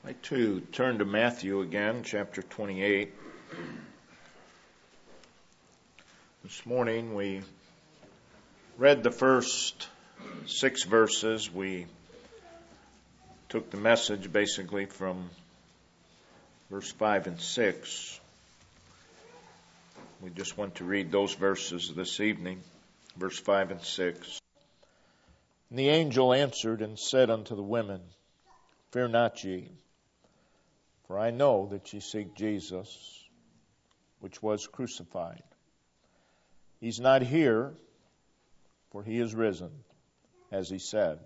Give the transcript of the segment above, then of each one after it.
I'd like to turn to Matthew again, chapter 28. This morning we read the first 6 verses. We took the message basically from verse 5 and 6. We just want to read those verses this evening, verse 5 and 6. And the angel answered and said unto the women, Fear not ye, for I know that ye seek Jesus, which was crucified. He's not here, for he is risen, as he said.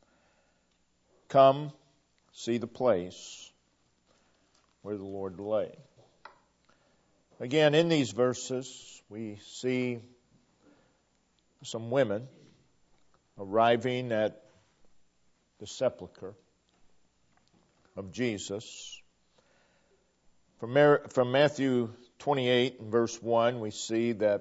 Come, see the place where the Lord lay. Again, in these verses, we see some women arriving at the sepulcher of Jesus. From Matthew 28 and verse 1, we see that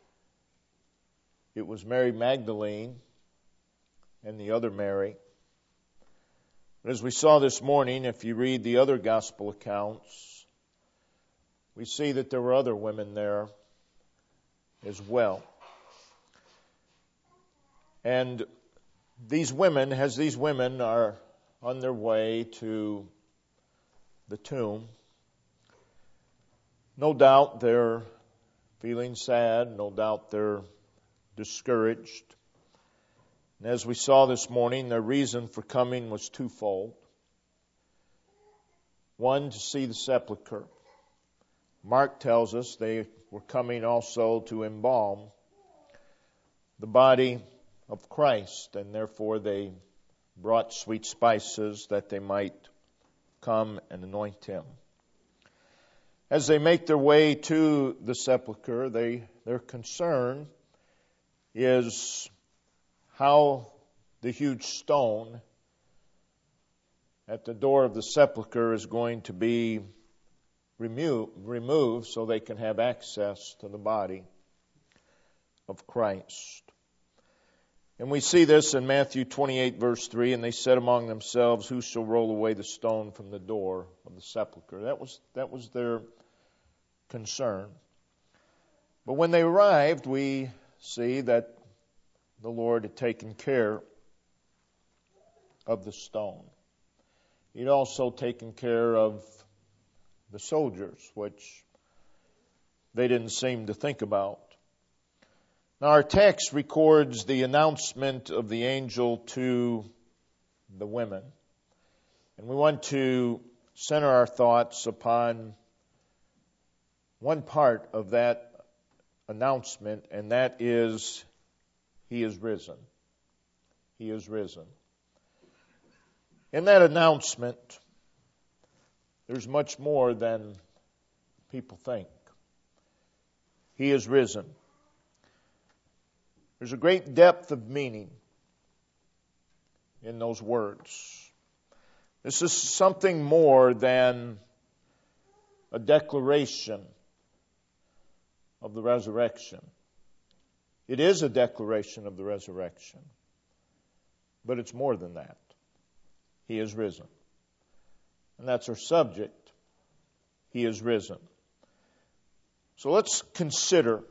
it was Mary Magdalene and the other Mary. But as we saw this morning, if you read the other gospel accounts, we see that there were other women there as well. And these women are on their way to the tomb, no doubt they're feeling sad. No doubt they're discouraged. And as we saw this morning, their reason for coming was twofold. One, to see the sepulcher. Mark tells us they were coming also to embalm the body of Christ, and therefore they brought sweet spices that they might come and anoint him. As they make their way to the sepulcher, their concern is how the huge stone at the door of the sepulcher is going to be removed so they can have access to the body of Christ. And we see this in Matthew 28 verse 3, and they said among themselves, Who shall roll away the stone from the door of the sepulcher? That was their concern. But when they arrived, we see that the Lord had taken care of the stone. He'd also taken care of the soldiers, which they didn't seem to think about. Now our text records the announcement of the angel to the women. And we want to center our thoughts upon one part of that announcement, and that is, He is risen. He is risen. In that announcement, there's much more than people think. He is risen. There's a great depth of meaning in those words. This is something more than a declaration of the resurrection. It is a declaration of the resurrection, but it's more than that. He is risen. And that's our subject. He is risen. So let's consider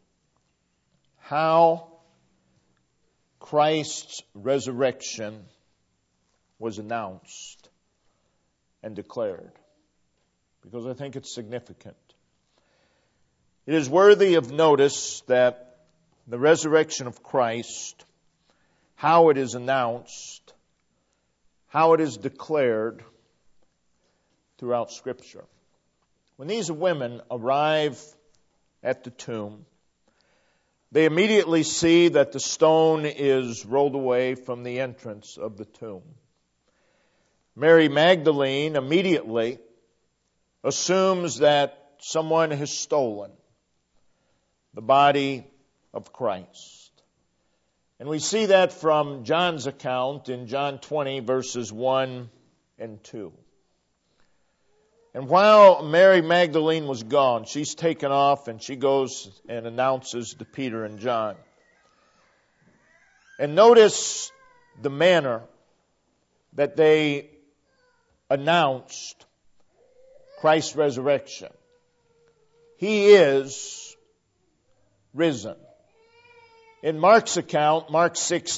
how Christ's resurrection was announced and declared, because I think it's significant. It is worthy of notice that the resurrection of Christ, how it is announced, how it is declared throughout Scripture. When these women arrive at the tomb, they immediately see that the stone is rolled away from the entrance of the tomb. Mary Magdalene immediately assumes that someone has stolen the body of Christ. And we see that from John's account in John 20 verses 1 and 2. And while Mary Magdalene was gone, she's taken off and she goes and announces to Peter and John. And notice the manner that they announced Christ's resurrection. He is risen. In Mark's account, Mark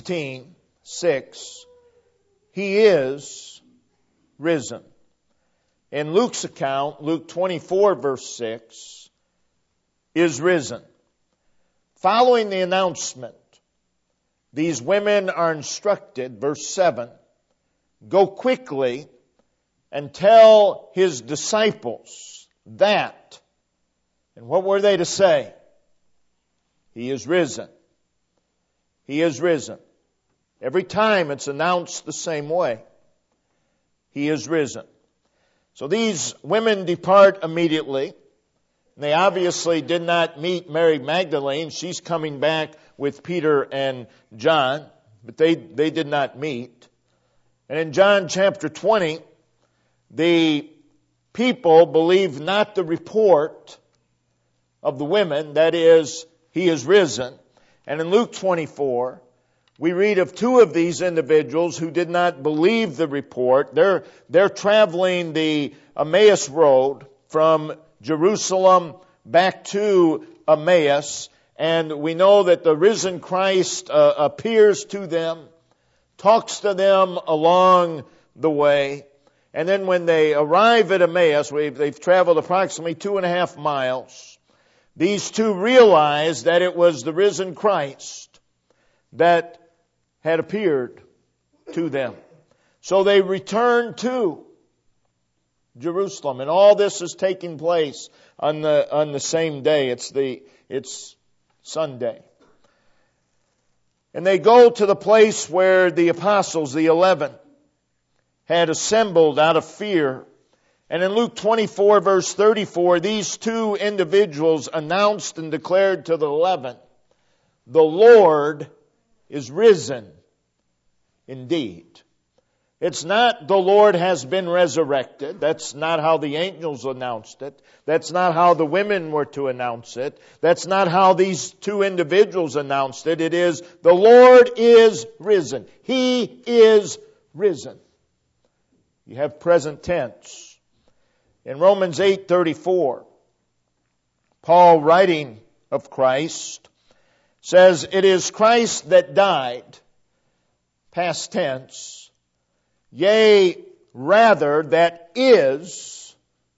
16:6, He is risen. In Luke's account, Luke 24, verse 6, is risen. Following the announcement, these women are instructed, verse 7, go quickly and tell His disciples that. And what were they to say? He is risen. He is risen. Every time it's announced the same way. He is risen. So these women depart immediately. They obviously did not meet Mary Magdalene. She's coming back with Peter and John, but they did not meet. And in John chapter 20, the people believed not the report of the women, that is, He is risen. And in Luke 24, we read of two of these individuals who did not believe the report. They're traveling the Emmaus road from Jerusalem back to Emmaus, and we know that the risen Christ appears to them, talks to them along the way, and then when they arrive at Emmaus, they've traveled approximately 2.5 miles, these two realize that it was the risen Christ that had appeared to them. So they return to Jerusalem, and all this is taking place on the same day. It's Sunday. And they go to the place where the apostles, the 11, had assembled out of fear. And in Luke 24, verse 34, these two individuals announced and declared to the 11, the Lord is risen indeed. It's not the Lord has been resurrected. That's not how the angels announced it. That's not how the women were to announce it. That's not how these two individuals announced it. It is the Lord is risen. He is risen. You have present tense. In Romans 8:34, Paul, writing of Christ, says, it is Christ that died, past tense, yea, rather that is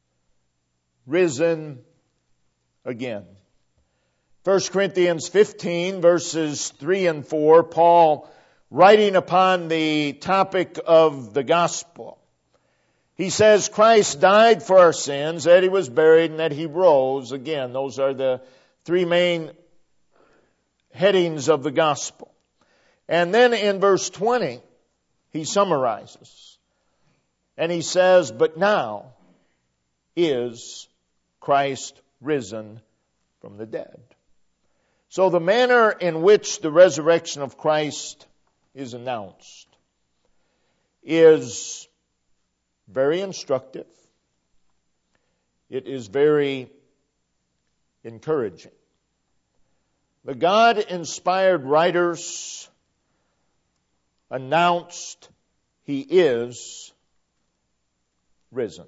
risen again. 1 Corinthians 15, verses 3 and 4, Paul, writing upon the topic of the gospel, he says, Christ died for our sins, that He was buried, and that He rose again. Those are the three main headings of the gospel. And then in verse 20, he summarizes. And he says, but now is Christ risen from the dead. So the manner in which the resurrection of Christ is announced is very instructive. It is very encouraging. The God-inspired writers announced He is risen.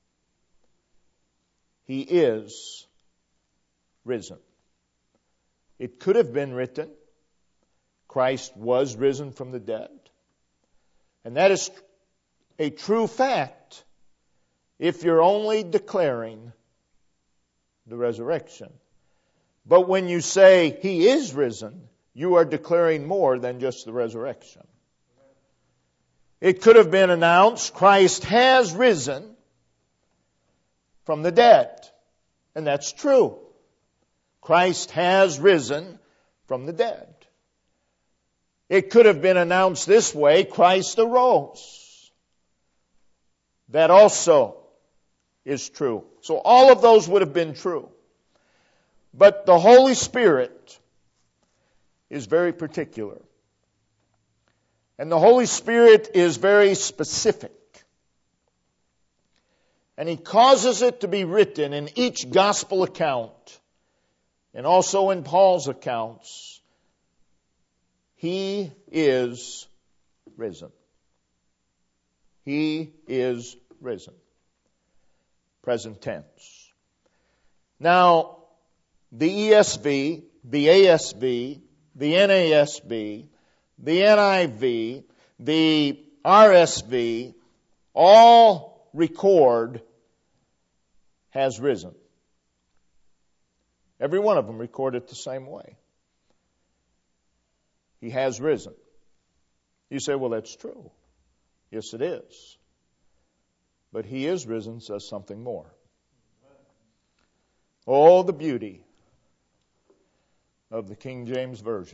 He is risen. It could have been written, Christ was risen from the dead. And that is a true fact if you're only declaring the resurrection. But when you say He is risen, you are declaring more than just the resurrection. It could have been announced, Christ has risen from the dead. And that's true. Christ has risen from the dead. It could have been announced this way, Christ arose. That also is true. So all of those would have been true. But the Holy Spirit is very particular. And the Holy Spirit is very specific. And He causes it to be written in each gospel account, and also in Paul's accounts, He is risen. He is risen. Present tense. Now, the ESV, the ASV, the NASB, the NIV, the RSV, all record has risen. Every one of them record it the same way. He has risen. You say, well, that's true. Yes, it is. But he is risen says something more. Oh, the beauty of the King James Version.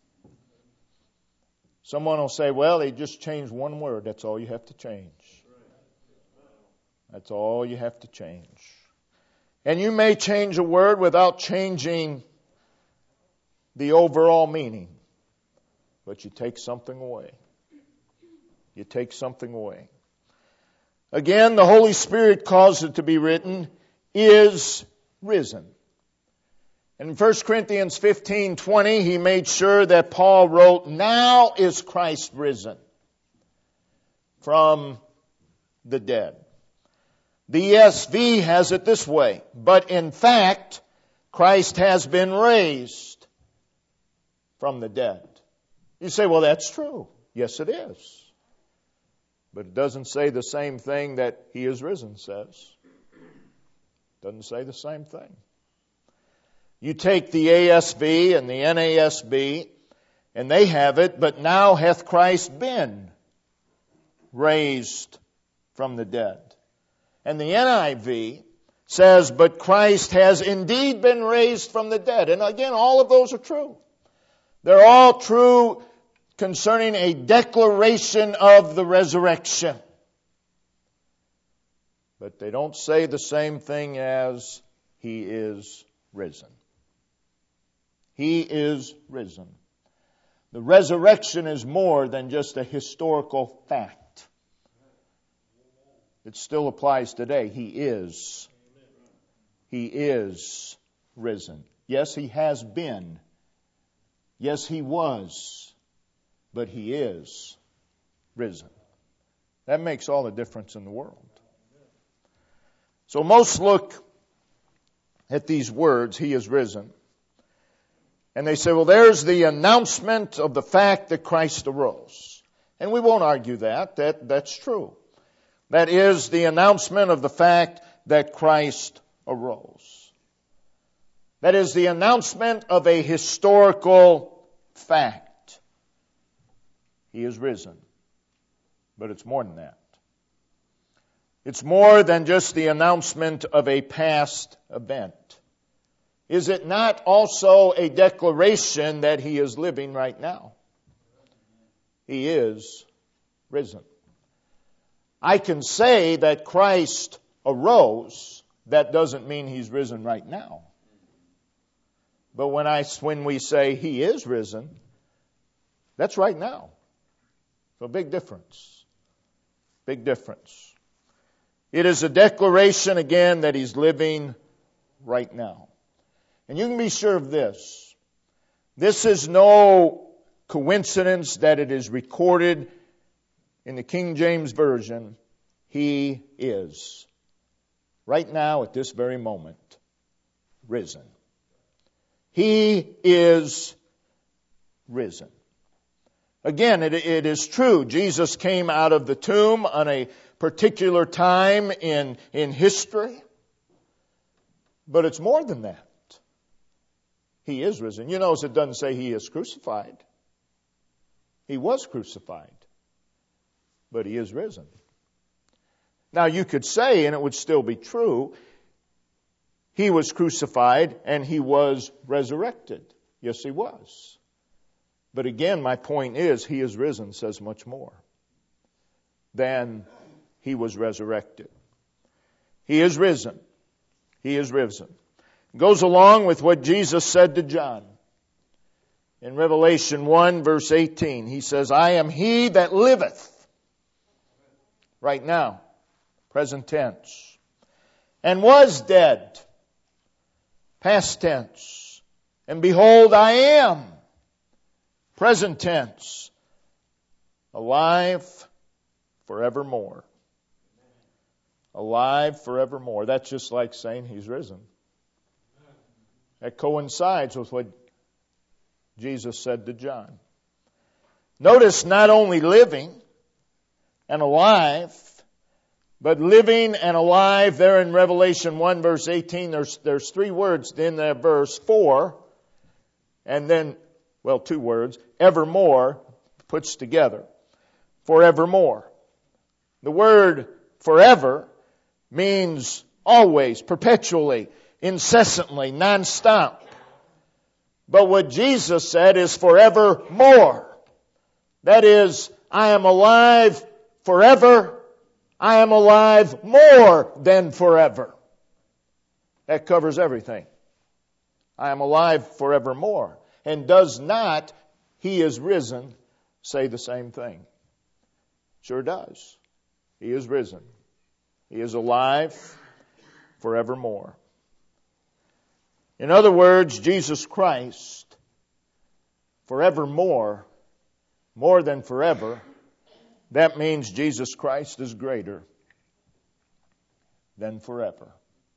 Someone will say, well, they just changed one word. That's all you have to change. That's all you have to change. And you may change a word without changing the overall meaning. But you take something away. You take something away. Again, the Holy Spirit caused it to be written, is risen. In 1 Corinthians 15:20, he made sure that Paul wrote, now is Christ risen from the dead. The ESV has it this way, but in fact, Christ has been raised from the dead. You say, well, that's true. Yes, it is. But it doesn't say the same thing that he is risen says. It doesn't say the same thing. You take the ASV and the NASB, and they have it, but now hath Christ been raised from the dead. And the NIV says, but Christ has indeed been raised from the dead. And again, all of those are true. They're all true concerning a declaration of the resurrection. But they don't say the same thing as he is risen. He is risen. The resurrection is more than just a historical fact. It still applies today. He is. He is risen. Yes, he has been. Yes, he was. But he is risen. That makes all the difference in the world. So most look at these words, he is risen, and they say, well, there's the announcement of the fact that Christ arose. And we won't argue that. That's true. That is the announcement of the fact that Christ arose. That is the announcement of a historical fact. He is risen. But it's more than that. It's more than just the announcement of a past event. Is it not also a declaration that he is living right now? He is risen. I can say that Christ arose. That doesn't mean he's risen right now. But when we say he is risen, that's right now. So big difference. Big difference. It is a declaration again that he's living right now. And you can be sure of this. This is no coincidence that it is recorded in the King James Version. He is, right now at this very moment, risen. He is risen. Again, it is true. Jesus came out of the tomb on a particular time in history. But it's more than that. He is risen. You notice it doesn't say he is crucified. He was crucified. But he is risen. Now you could say, and it would still be true, he was crucified and he was resurrected. Yes, he was. But again, my point is, he is risen says much more than he was resurrected. He is risen. He is risen. It goes along with what Jesus said to John. In Revelation 1 verse 18, he says, I am he that liveth. Right now. Present tense. And was dead. Past tense. And behold, I am. Present tense. Alive forevermore. alive forevermore. That's just like saying He's risen. That coincides with what Jesus said to John. Notice not only living and alive, but living and alive there in Revelation 1 verse 18, there's three words in that verse, for, and then, well, two words, evermore, puts together. Forevermore. The word forever means always, perpetually, incessantly, non-stop. But what Jesus said is forevermore. That is, I am alive forever. I am alive more than forever. That covers everything. I am alive forevermore. And does not, He is risen, say the same thing? Sure does. He is risen. He is alive forevermore. In other words, Jesus Christ, forevermore, more than forever, that means Jesus Christ is greater than forever.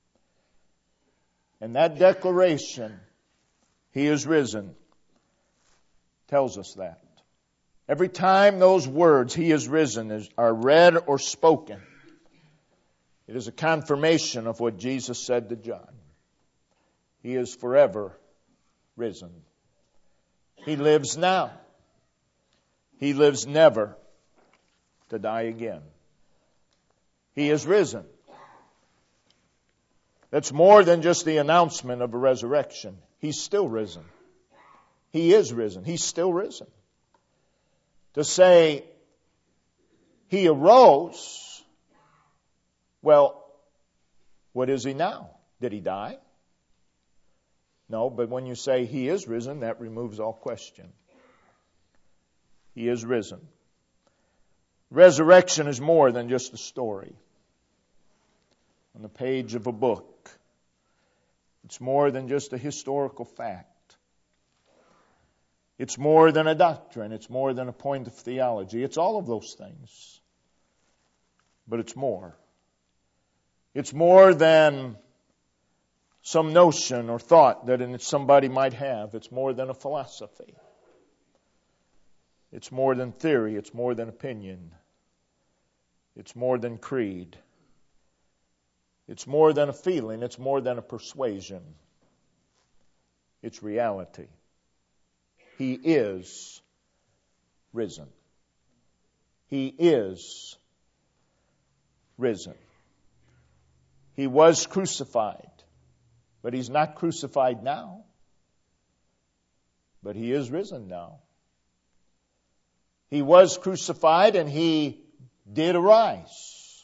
And that declaration, He is risen, tells us that. Every time those words, He is risen, are read or spoken, it is a confirmation of what Jesus said to John. He is forever risen. He lives now. He lives never to die again. He is risen. That's more than just the announcement of a resurrection. He's still risen. He is risen. He's still risen. To say He arose, well, what is He now? Did He die? No, but when you say He is risen, that removes all question. He is risen. Resurrection is more than just a story on the page of a book. It's more than just a historical fact. It's more than a doctrine. It's more than a point of theology. It's all of those things. But it's more. It's more than some notion or thought that somebody might have. It's more than a philosophy. It's more than theory. It's more than opinion. It's more than creed. It's more than a feeling. It's more than a persuasion. It's reality. He is risen. He is risen. He was crucified, but He's not crucified now. But He is risen now. He was crucified and He did arise.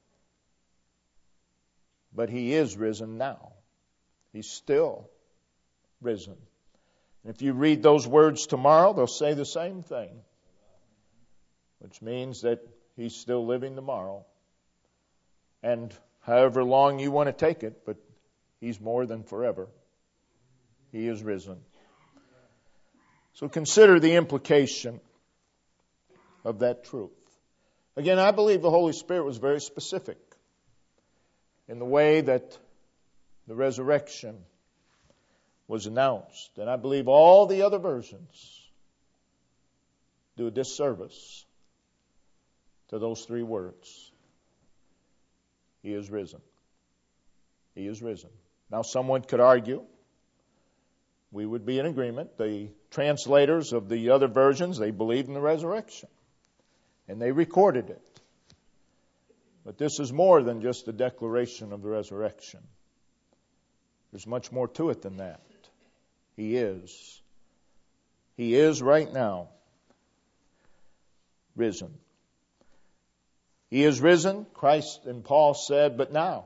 But He is risen now. He's still risen. And if you read those words tomorrow, they'll say the same thing. Which means that He's still living tomorrow. And however long you want to take it, but He's more than forever. He is risen. So consider the implication of that truth. Again, I believe the Holy Spirit was very specific in the way that the resurrection was announced. And I believe all the other versions do a disservice to those three words. He is risen. He is risen. Now someone could argue, we would be in agreement, the translators of the other versions, they believed in the resurrection. And they recorded it. But this is more than just a declaration of the resurrection. There's much more to it than that. He is. He is right now risen. He is risen. Christ and Paul said, but now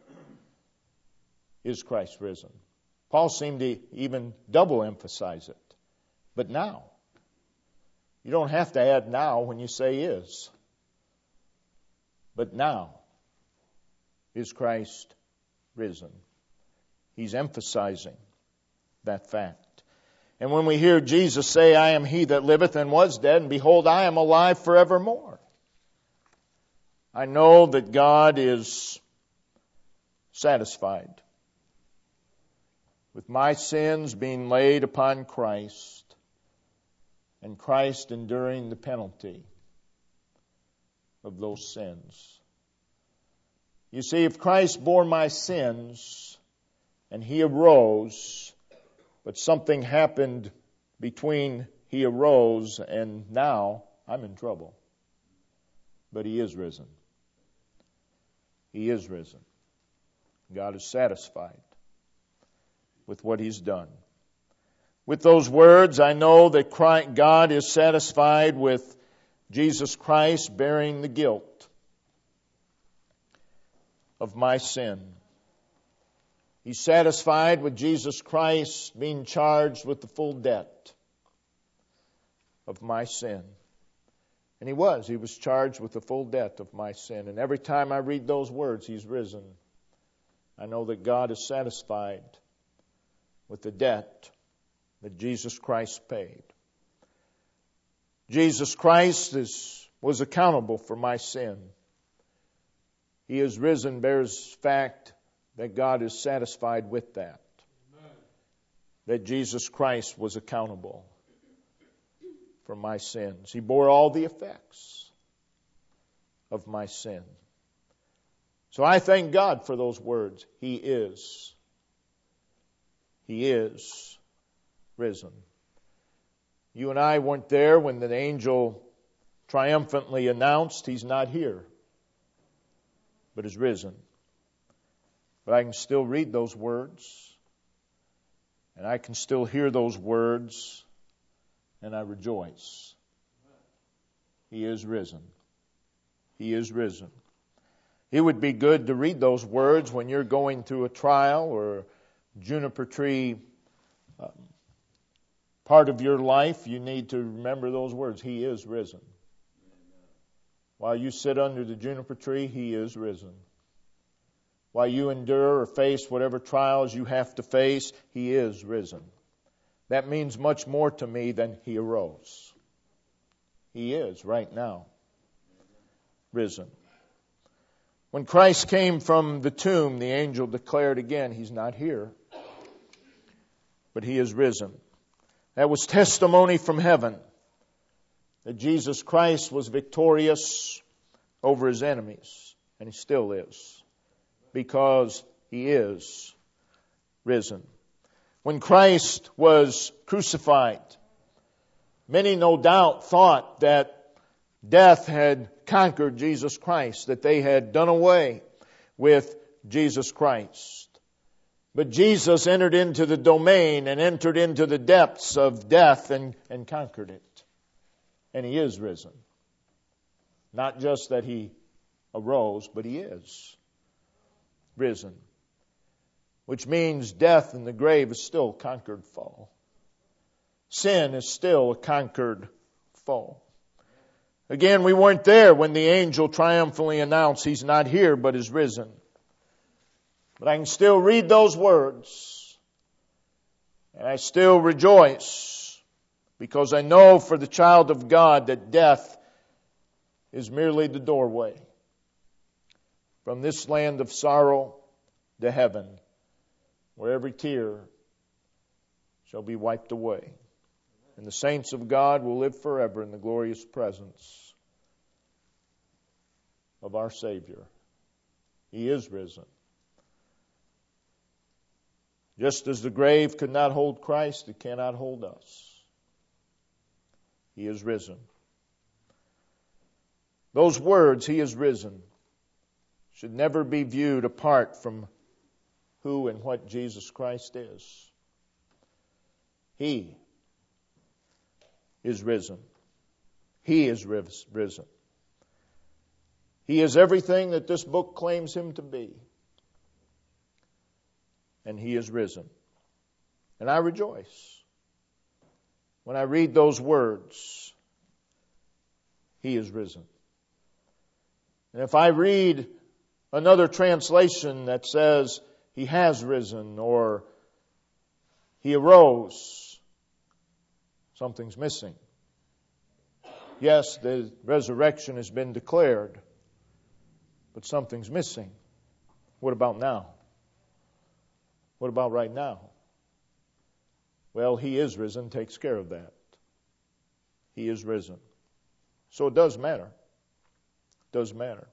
is Christ risen. Paul seemed to even double emphasize it. But now. You don't have to add now when you say is. But now is Christ risen. He's emphasizing that fact. And when we hear Jesus say, I am He that liveth and was dead, and behold, I am alive forevermore. I know that God is satisfied with my sins being laid upon Christ and Christ enduring the penalty of those sins. You see, if Christ bore my sins and He arose, but something happened between He arose and now, I'm in trouble. But He is risen. He is risen. God is satisfied with what He's done. With those words, I know that God is satisfied with Jesus Christ bearing the guilt of my sin. He's satisfied with Jesus Christ being charged with the full debt of my sin. And He was charged with the full debt of my sin. And every time I read those words, He's risen. I know that God is satisfied with the debt that Jesus Christ paid. Jesus Christ was accountable for my sin. He is risen bears fact that God is satisfied with that. Amen. That Jesus Christ was accountable for my sins. He bore all the effects of my sin. So I thank God for those words. He is risen. You and I weren't there when the angel triumphantly announced He's not here, but is risen. But I can still read those words, and I can still hear those words, and I rejoice. He is risen. He is risen. It would be good to read those words when you're going through a trial or juniper tree part of your life. You need to remember those words. He is risen. While you sit under the juniper tree, He is risen. While you endure or face whatever trials you have to face, He is risen. That means much more to me than He arose. He is right now risen. When Christ came from the tomb, the angel declared again, He's not here, but He is risen. That was testimony from heaven that Jesus Christ was victorious over His enemies, and He still is, because He is risen. When Christ was crucified, many no doubt thought that death had conquered Jesus Christ, that they had done away with Jesus Christ. But Jesus entered into the domain and entered into the depths of death and conquered it. And He is risen. Not just that He arose, but He is risen. Which means death and the grave is still a conquered foe. Sin is still a conquered foe. Again, we weren't there when the angel triumphantly announced He's not here but is risen. But I can still read those words. And I still rejoice because I know for the child of God that death is merely the doorway from this land of sorrow to heaven, where every tear shall be wiped away. And the saints of God will live forever in the glorious presence of our Savior. He is risen. Just as the grave could not hold Christ, it cannot hold us. He is risen. Those words, He is risen, should never be viewed apart from who and what Jesus Christ is. He is risen. He is risen. He is everything that this book claims Him to be. And He is risen. And I rejoice when I read those words. He is risen. And if I read another translation that says He has risen or He arose, something's missing. Yes, the resurrection has been declared, but something's missing. What about now? What about right now? Well, He is risen, takes care of that. He is risen. So it does matter. It does matter.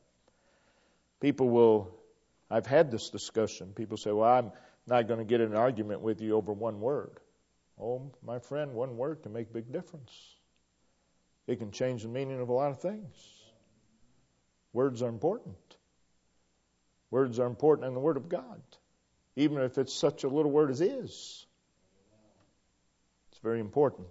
I've had this discussion. People say, well, I'm not going to get in an argument with you over one word. Oh, my friend, one word can make a big difference. It can change the meaning of a lot of things. Words are important. Words are important in the Word of God, even if it's such a little word as is. It's very important.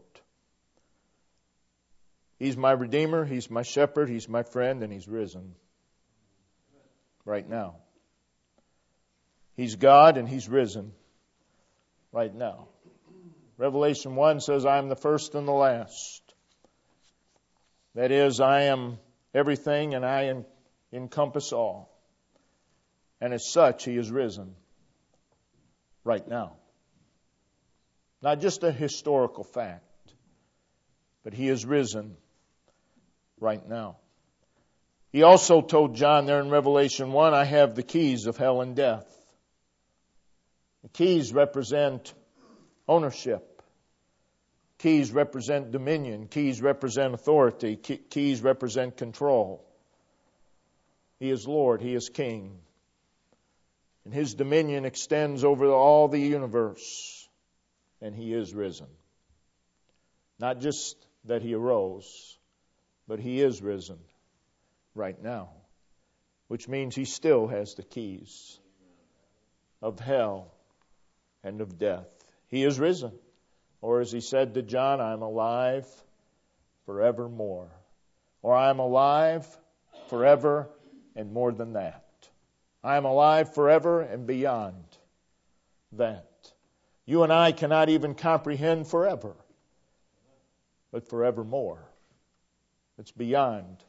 He's my Redeemer, He's my Shepherd, He's my friend, and He's risen right now. He's God and He's risen right now. Revelation 1 says, I am the first and the last. That is, I am everything and I encompass all. And as such, He is risen right now. Not just a historical fact, but He is risen right now. He also told John there in Revelation 1, I have the keys of hell and death. The keys represent ownership. Keys represent dominion. Keys represent authority. Keys represent control. He is Lord. He is King. And His dominion extends over all the universe. And He is risen. Not just that He arose, but He is risen right now. Which means He still has the keys of hell and of death. He is risen. Or as He said to John, I am alive forevermore. Or I am alive forever and more than that. I am alive forever and beyond that. You and I cannot even comprehend forever, but forevermore. It's beyond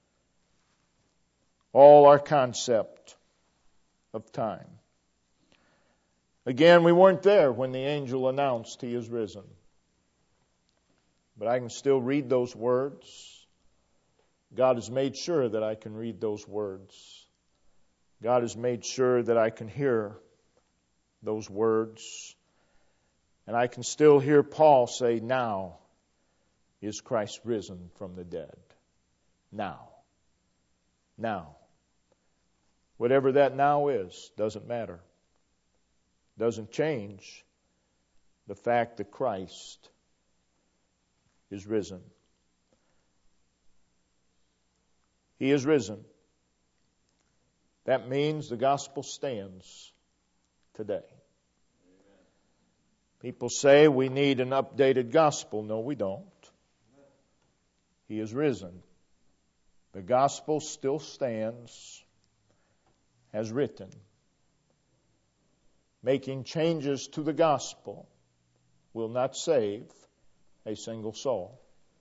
all our concept of time. Again, we weren't there when the angel announced He is risen. But I can still read those words. God has made sure that I can read those words. God has made sure that I can hear those words. And I can still hear Paul say, now is Christ risen from the dead. Now. Now. Whatever that now is, doesn't matter. Doesn't change the fact that Christ is risen. He is risen. That means the gospel stands today. People say we need an updated gospel. No, we don't. He is risen. The gospel still stands as written. Making changes to the gospel will not save a single soul.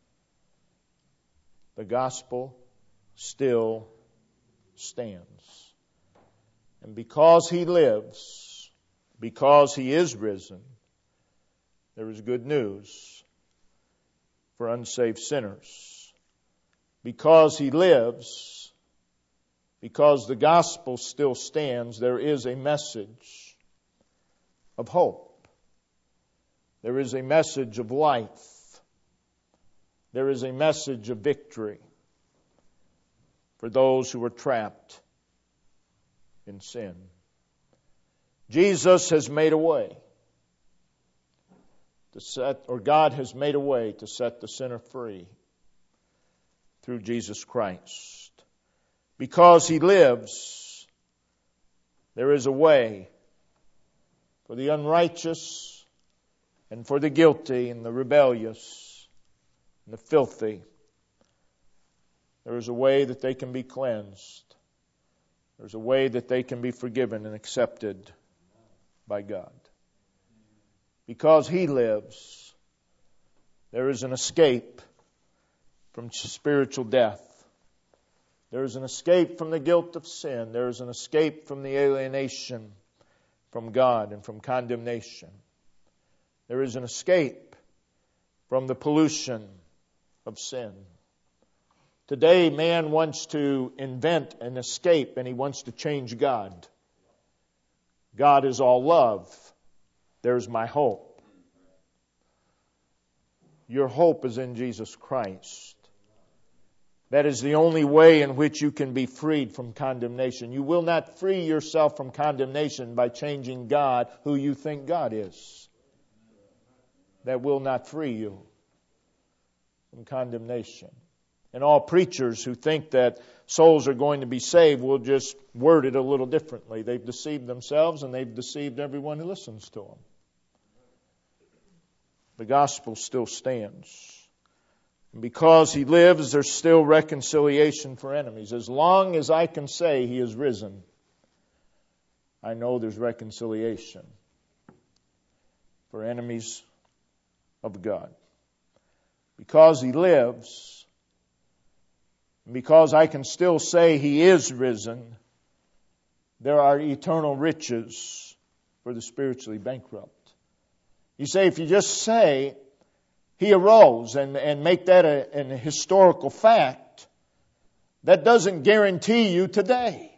The gospel still stands. And because He lives, because He is risen, there is good news for unsaved sinners. Because He lives, because the gospel still stands, there is a message of hope. There is a message of life. There is a message of victory for those who are trapped in sin. Jesus has made a way God has made a way to set the sinner free through Jesus Christ. Because He lives, there is a way for the unrighteous and for the guilty and the rebellious and the filthy. There is a way that they can be cleansed. There's a way that they can be forgiven and accepted by God. Because He lives, there is an escape from spiritual death. There is an escape from the guilt of sin. There is an escape from the alienation from God and from condemnation. There is an escape from the pollution of sin. Today, man wants to invent an escape, and he wants to change God. God is all love. There's my hope. Your hope is in Jesus Christ. That is the only way in which you can be freed from condemnation. You will not free yourself from condemnation by changing God, who you think God is. That will not free you from condemnation. And all preachers who think that souls are going to be saved will just word it a little differently. They've deceived themselves and they've deceived everyone who listens to them. The gospel still stands. And because He lives, there's still reconciliation for enemies. As long as I can say He is risen, I know there's reconciliation for enemies of God. Because He lives, and because I can still say He is risen, there are eternal riches for the spiritually bankrupt. You say, if you just say He arose and make that a historical fact, that doesn't guarantee you today.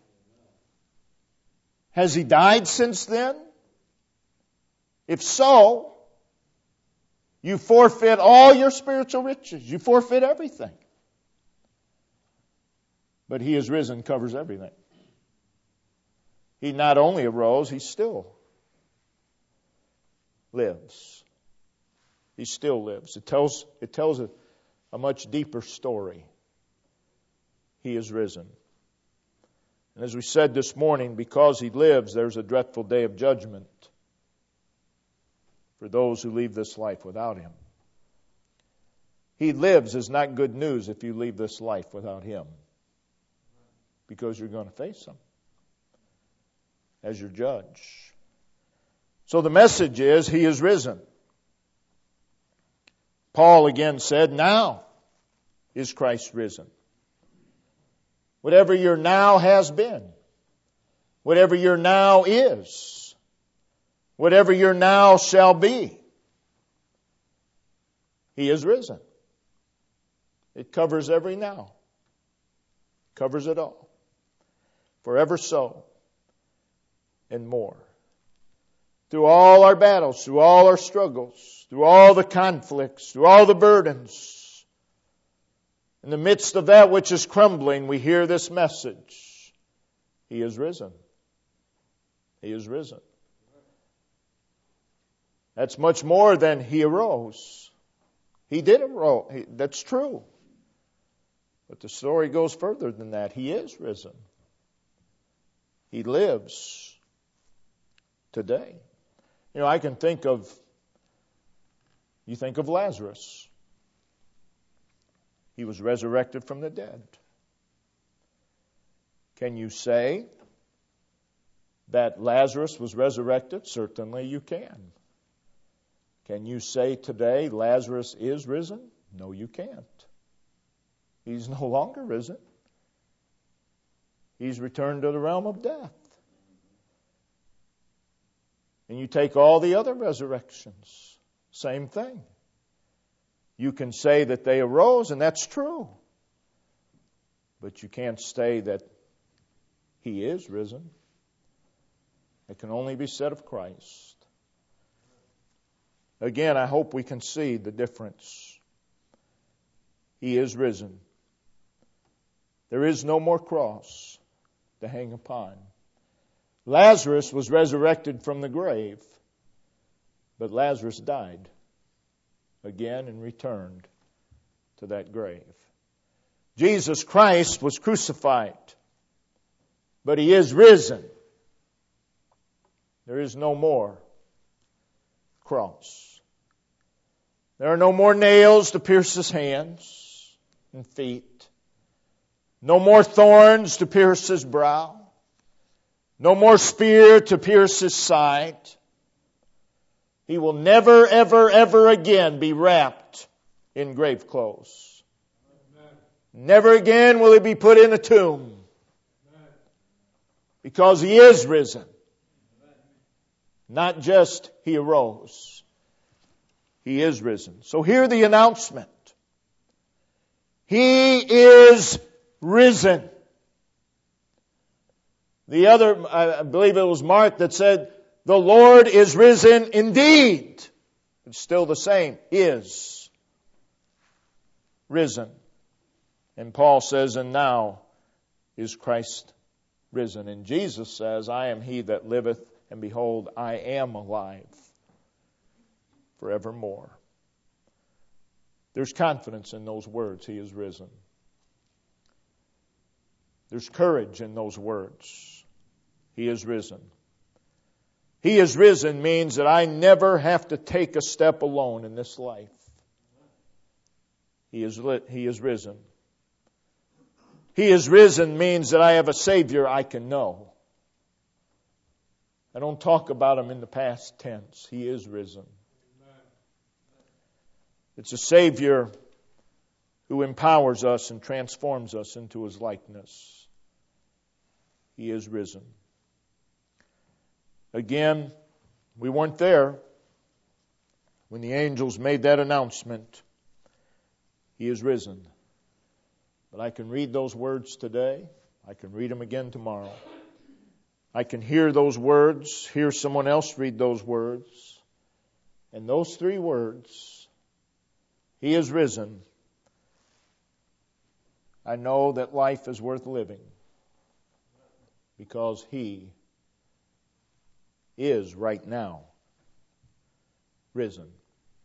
Has He died since then? If so, you forfeit all your spiritual riches. You forfeit everything. But He is risen covers everything. He not only arose, He still lives. He still lives. It tells a much deeper story. He is risen. And as we said this morning, because He lives, there's a dreadful day of judgment for those who leave this life without Him. He lives is not good news if you leave this life without Him, because you're going to face Him as your judge. So the message is, He is risen. Paul again said, now is Christ risen. Whatever your now has been, whatever your now is, whatever your now shall be, He is risen. It covers every now. Covers it all. Forever so and more. Through all our battles, through all our struggles, through all the conflicts, through all the burdens, in the midst of that which is crumbling, we hear this message. He is risen. He is risen. That's much more than He arose. He did arose. That's true. But the story goes further than that. He is risen. He lives today. You know, I can think of, you think of Lazarus. He was resurrected from the dead. Can you say that Lazarus was resurrected? Certainly you can. Can you say today Lazarus is risen? No, you can't. He's no longer risen. He's returned to the realm of death. And you take all the other resurrections, same thing. You can say that they arose, and that's true. But you can't say that He is risen. It can only be said of Christ. Again, I hope we can see the difference. He is risen. There is no more cross to hang upon. Lazarus was resurrected from the grave, but Lazarus died again and returned to that grave. Jesus Christ was crucified, but He is risen. There is no more cross. There are no more nails to pierce His hands and feet. No more thorns to pierce His brow. No more spear to pierce His side. He will never, ever, ever again be wrapped in grave clothes. Amen. Never again will He be put in a tomb. Amen. Because He is risen. Amen. Not just He arose. He is risen. So hear the announcement. He is risen. The other, I believe it was Mark that said, the Lord is risen indeed. It's still the same. Is risen. And Paul says, and now is Christ risen. And Jesus says, I am he that liveth, and behold, I am alive forevermore. There's confidence in those words, he is risen. There's courage in those words, he is risen. He is risen means that I never have to take a step alone in this life. He is risen. He is risen means that I have a Savior I can know. I don't talk about him in the past tense. He is risen. It's a Savior who empowers us and transforms us into his likeness. He is risen. Again, we weren't there when the angels made that announcement. He is risen. But I can read those words today. I can read them again tomorrow. I can hear those words, hear someone else read those words. And those three words, he is risen, I know that life is worth living because he is right now risen.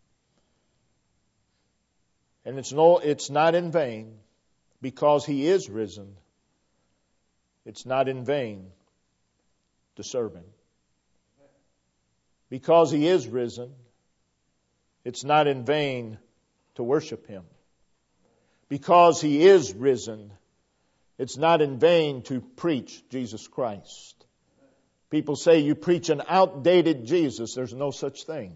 And it's not in vain because he is risen. It's not in vain to serve him. Because he is risen, it's not in vain to worship him. Because he is risen, it's not in vain to preach Jesus Christ. People say you preach an outdated Jesus. There's no such thing.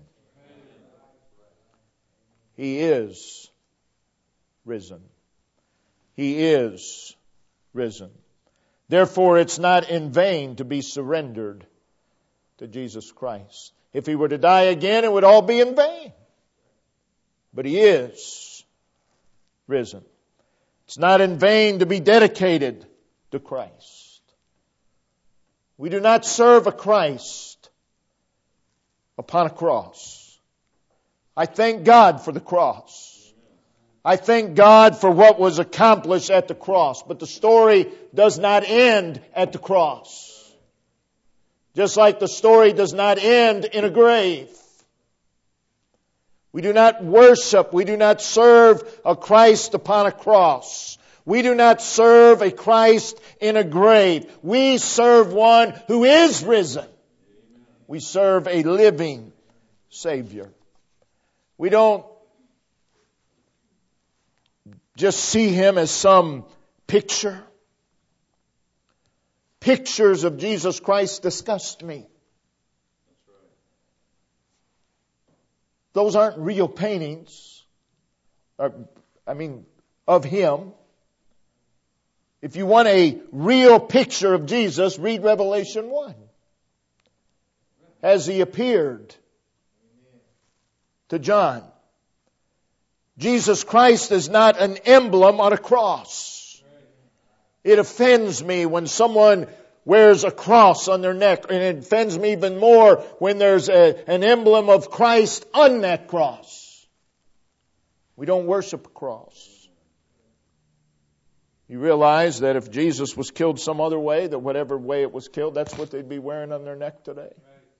He is risen. He is risen. Therefore, it's not in vain to be surrendered to Jesus Christ. If he were to die again, it would all be in vain. But he is risen. It's not in vain to be dedicated to Christ. We do not serve a Christ upon a cross. I thank God for the cross. I thank God for what was accomplished at the cross. But the story does not end at the cross. Just like the story does not end in a grave. We do not worship, we do not serve a Christ upon a cross. We do not serve a Christ in a grave. We serve one who is risen. We serve a living Savior. We don't just see him as some picture. Pictures of Jesus Christ disgust me. Those aren't real paintings, of him. If you want a real picture of Jesus, read Revelation 1. As he appeared to John. Jesus Christ is not an emblem on a cross. It offends me when someone wears a cross on their neck, and it offends me even more when there's an emblem of Christ on that cross. We don't worship a cross. You realize that if Jesus was killed some other way, that whatever way it was killed, that's what they'd be wearing on their neck today.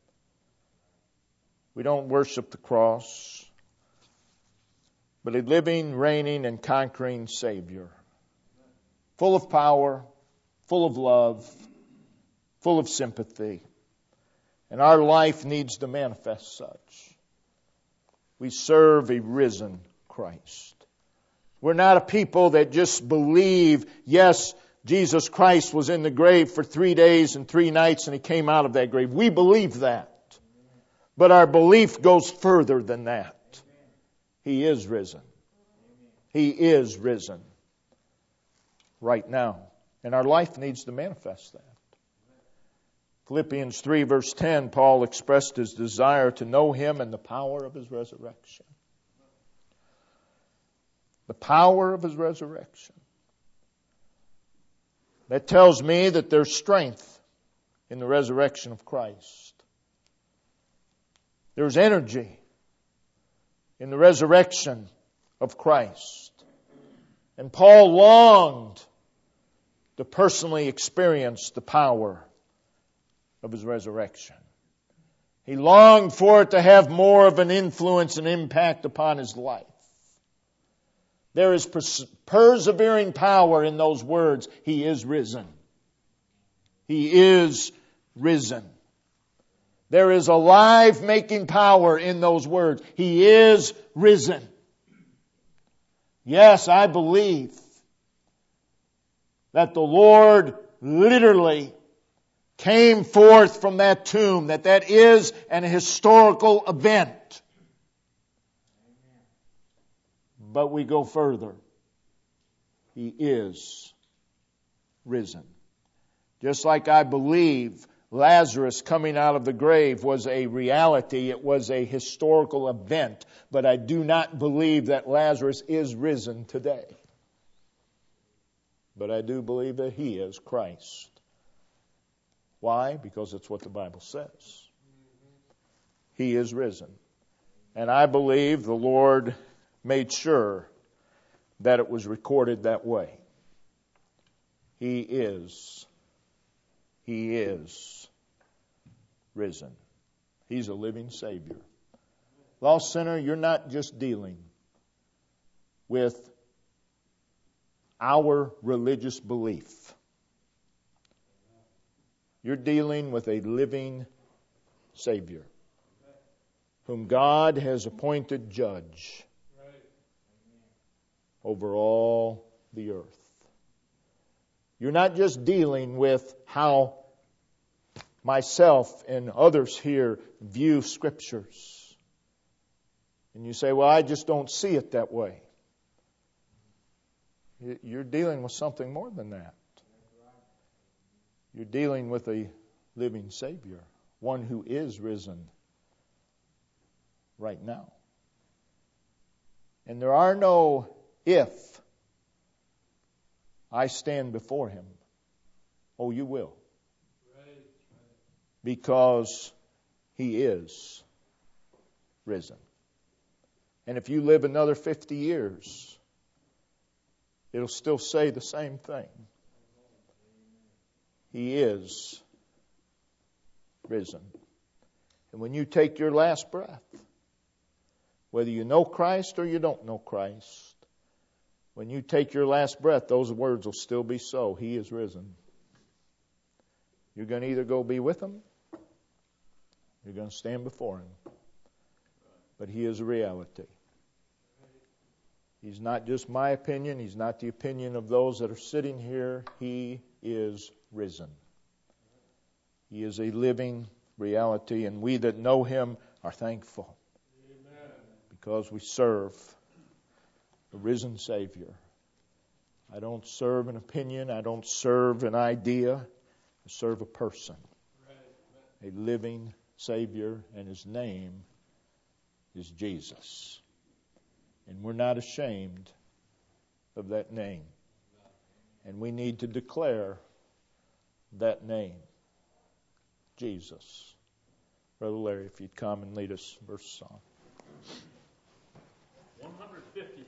We don't worship the cross, but a living, reigning, and conquering Savior. Full of power, full of love, full of sympathy. And our life needs to manifest such. We serve a risen Christ. We're not a people that just believe, yes, Jesus Christ was in the grave for 3 days and 3 nights and he came out of that grave. We believe that. But our belief goes further than that. He is risen. He is risen right now. And our life needs to manifest that. Philippians 3 verse 10, Paul expressed his desire to know him and the power of his resurrection. The power of His resurrection. That tells me that there's strength in the resurrection of Christ. There's energy in the resurrection of Christ. And Paul longed to personally experience the power of His resurrection. He longed for it to have more of an influence and impact upon his life. There is persevering power in those words. He is risen. He is risen. There is a life-making power in those words. He is risen. Yes, I believe that the Lord literally came forth from that tomb, that is an historical event. But we go further. He is risen. Just like I believe Lazarus coming out of the grave was a reality, it was a historical event, but I do not believe that Lazarus is risen today. But I do believe that He is Christ. Why? Because it's what the Bible says. He is risen. And I believe the Lord made sure that it was recorded that way. He is risen. He's a living Savior. Lost sinner, you're not just dealing with our religious belief. You're dealing with a living Savior whom God has appointed judge over all the earth. You're not just dealing with how myself and others here view Scriptures. And you say, well, I just don't see it that way. You're dealing with something more than that. You're dealing with a living Savior, one who is risen right now. And there are no if I stand before Him. Oh, you will. Because He is risen. And if you live another 50 years, it'll still say the same thing. He is risen. And when you take your last breath, whether you know Christ or you don't know Christ, when you take your last breath, those words will still be so. He is risen. You're going to either go be with Him, you're going to stand before Him. But He is a reality. He's not just my opinion. He's not the opinion of those that are sitting here. He is risen. He is a living reality, and we that know Him are thankful. Amen. Because we serve a risen Savior. I don't serve an opinion. I don't serve an idea. I serve a person. A living Savior, and His name is Jesus. And we're not ashamed of that name. And we need to declare that name, Jesus. Brother Larry, if you'd come and lead us verse song. 150.